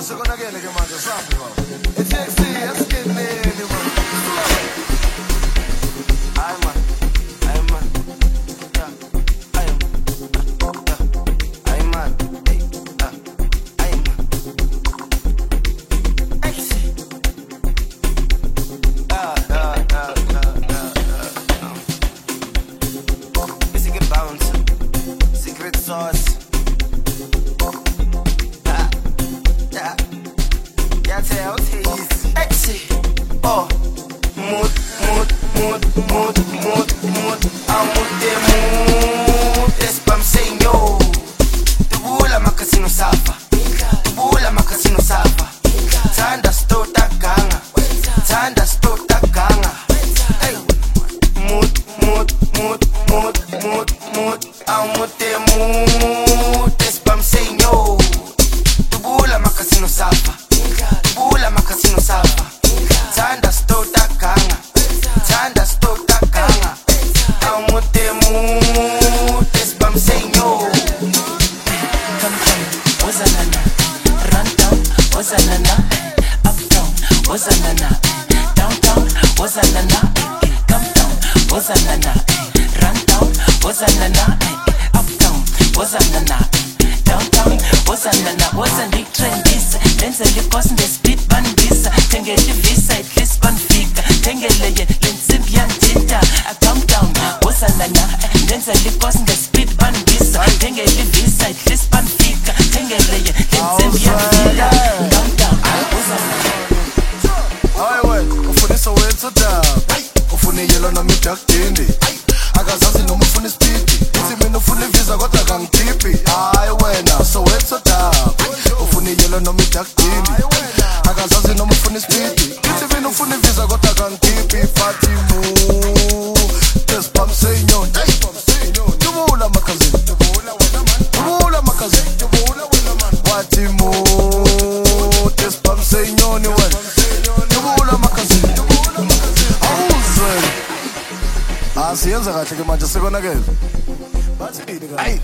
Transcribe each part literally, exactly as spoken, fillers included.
sekonakele ke manje sambi baba. I-taxi yasikheneni man. Hayi man. Hayi man. Yeah. Hayi man. Yeah. Hayi man. Hey. Yeah. Hayi man. Taxi. Ah, ah, ah, ah, ah. Secret bounce. Secret sauce. Tell tease, exit. Oh, mood, mood, mood, mood, mood, mood. I'm with the mood. That's what I'm saying, yo. Tubula makasino safa, tubula makasino safa. Tanda stota ganga, tanda stota ganga. Hey, mood, mood, mood, mood, mood, mood. I'm with the mood. That's what I'm saying, yo. Tubula makasino safa. Bula makasino safa. Tanda stota ganga. Tanda stota ganga. I'm with the mood. That's what I'm saying, yo. Come down, wazanana. Run down, wazanana. Up down, wazanana. Downtown, wazanana. Come down, wazanana. Run down, wazanana. Up down, wazanana. Downtown, wazanana. Wazandi trendis. Lenze likosi ngespeed bandisa. Tengele visa at least banfika. Tengele ye lensimbi yandita. I come down, wazanana. Lenze likosi ngespeed bandisa. Tengele visa at least banfika. Tengele ye lensimbi yandita. Come down, wazanana. Highway, ufundisa wethu dab. Ufune yellow na midakindi. Akazazi noma ufuna ispeed. Ithi mina ufuna visa kodwa kangitipi. Hayi wena, so wethu dab. Ufune yellow noma idakindi. Akazazi noma ufuna ispeed. Ithi mina ufuna visa kodwa kangitipi. Party move. Just bam say no. Tubula makazini. Tubula makazini. Party move. Just bam say no ni wena. Tubula makazini. Awuzwe. Asiyenza kahle ke manje sekonakele. Bathini ka? Hey.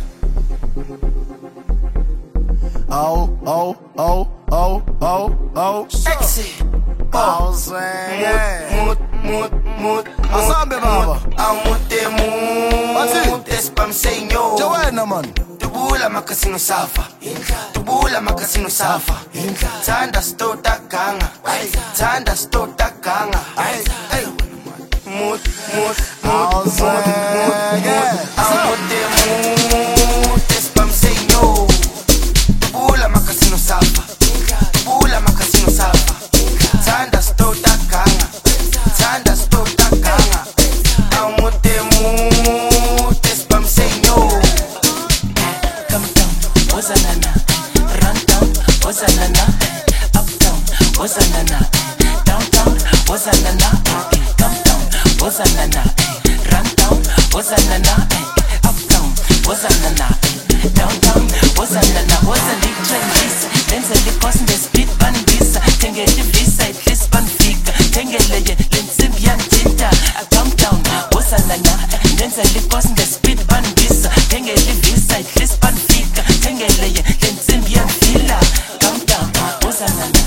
Oh, oh, oh, oh, oh, oh. Sexy. Awuzwe. Mood, mood, mood. Asambe baba. I'm with the mood. That's what I'm saying, yo. Jawena man. Tubula makasino safa. Tubula makasino safa. Tanda stota ganga. Tanda stota ganga. Hey. Mood, mood, mood, mood, mood, mood. I'm with the mood. That's what I'm saying, yo. Tubula makasino safa. Tubula makasino safa. Tanda stota ganga. Tanda stota ganga. I'm with the mood. That's what I'm saying, yo. Come down, wazanana. Run down, wazanana. Up down, wazanana. Downtown, wazanana. Come down, wazanana. Run down, wazanana. Up down, wazanana. Downtown, wazanana. Wazandi trendis. Lenze likosi ngespeed bandisa. Tengele visa at least banfika. Tengele ye lensimbi yandita. I come down, wazanana. Lenze likosi ngespeed bandisa. Tengele visa at least banfika. Tengele ye lensimbi yandila. Come down, wazanana.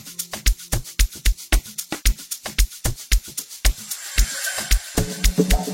Bye.